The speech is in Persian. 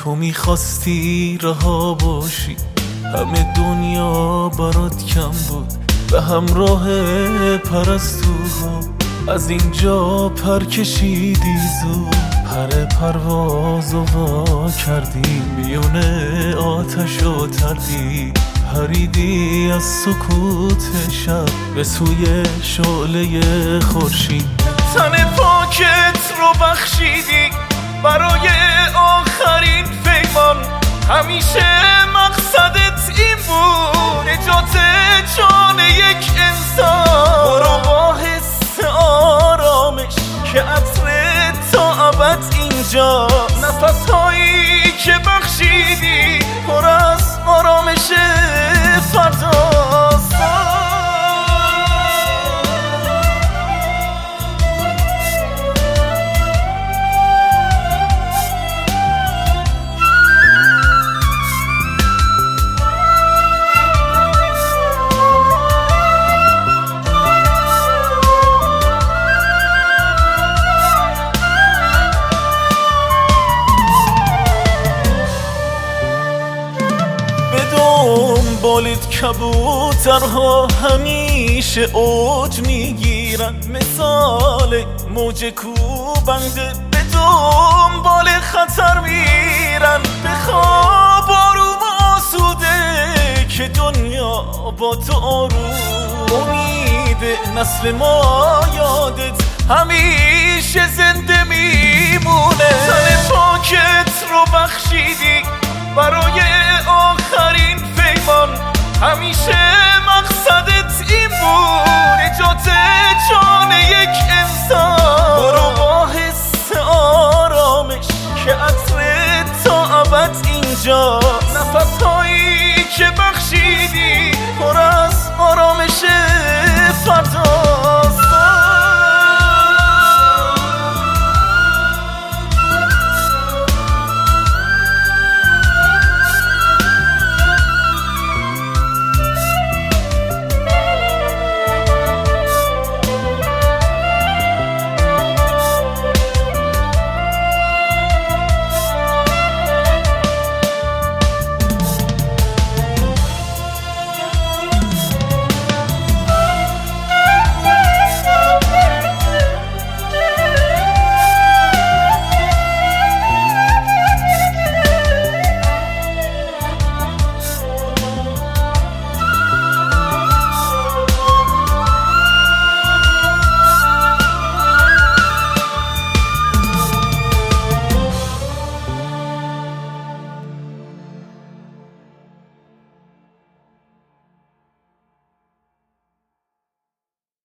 تو میخواستی رها باشی، همه دنیا برات کم بود. به همراه پرستوها از اینجا پر کشیدی زود. پر پروازو وا کردی، میون آتش و تردی پریدی از سکوت شب به سوی شعله خورشید. تن پاکت رو بخشیدی برای آخرین پیمان، همیشه مقصدت این بود نجات جان یک انسان. برو با حس آرامش که عطر تا ابد اینجا، نفس هایی که بخشیدی پر از آرامش فرداست. دنبالت کبوترها همیشه اوج میگیرن، مثال موج کوبنده به دنبال خطر میرن. بخواب آروم آسوده که دنیا با تو آروم. امید نسل ما یادت همیشه زنده میمونه. تن پاکت رو بخشیدی برای آخرین پیمان، همیشه مقصدت این بود نجات جان یک انسان. برو با حس آرامش که عطر تا ابد اینجا، نفس